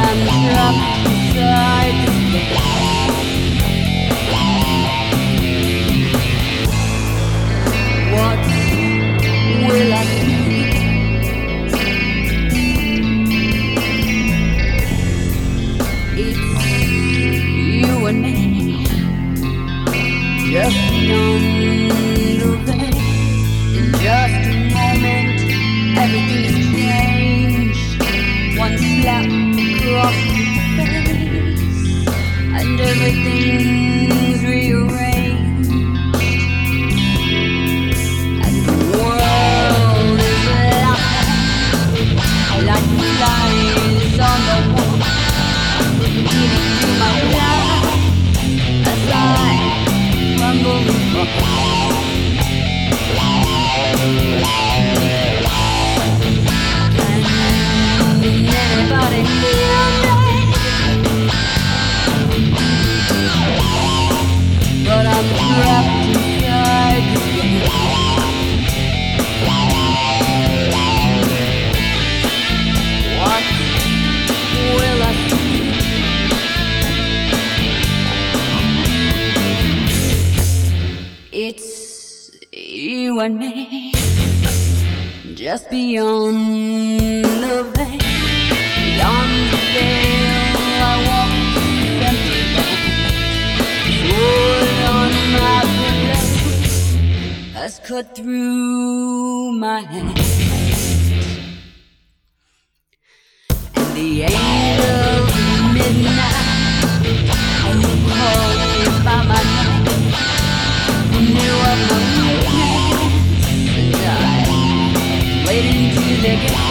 I'm trapped inside this what will I do? It's you and me, just beyond the veil. In just a moment, everything is changed. One slap across the face, and everything's rearranged. And the world is laughing like flies on the wall, into my life as I crumble and fall. Can anybody hear me? But I'm trapped inside this game. What will I see? It's you and me, just beyond the veil, beyond the veil. I walk this empty land, sword on my pillow has cut through my hand, and the angel of midnight who called me by my name, who knew of my weakness, and I waiting till they get